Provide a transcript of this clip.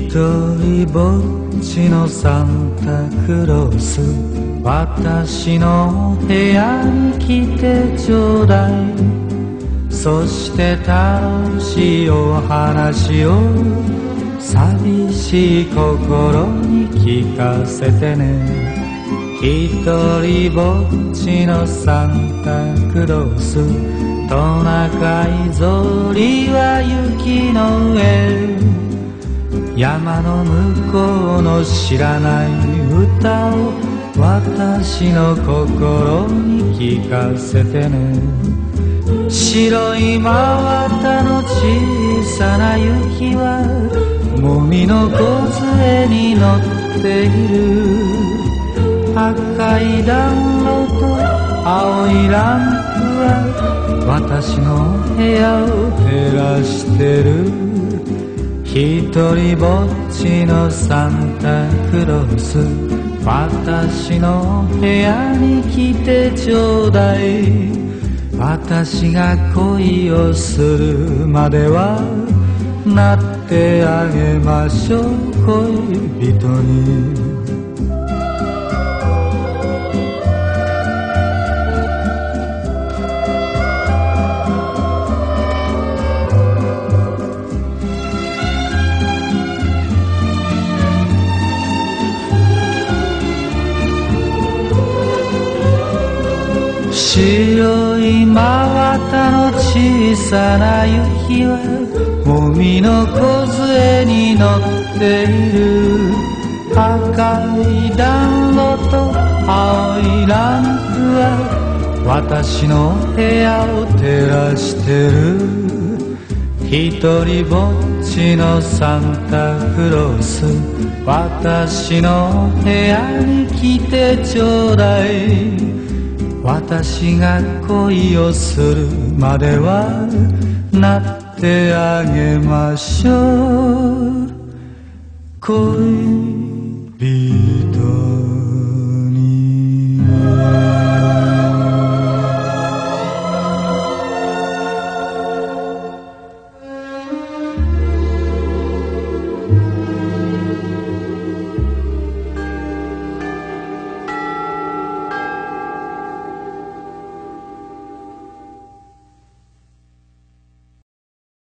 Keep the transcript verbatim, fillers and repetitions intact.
りぼっちのサンタクロース、私の部屋に来てちょうだい。そして楽しいお話を寂しい心に聞かせてね。一人ぼっちのサンタクロース、トナカイゾリは雪の上、山の向こうの知らない歌を私の心に聞かせてね。白い真綿の小さな雪はもみの梢に乗っている。赤い暖炉と青いランプは私の部屋を照らしてる。一人ぼっちのサンタクロース、私の部屋に来てちょうだい。私が恋をするまではなってあげましょう、恋人に。白い真綿の小さな雪はもみの梢に乗っている。赤い暖炉と青いランプは私の部屋を照らしてる。一人ぼっちのサンタクロース、私の部屋に来てちょうだい。私が恋をするまではなってあげましょう、恋人。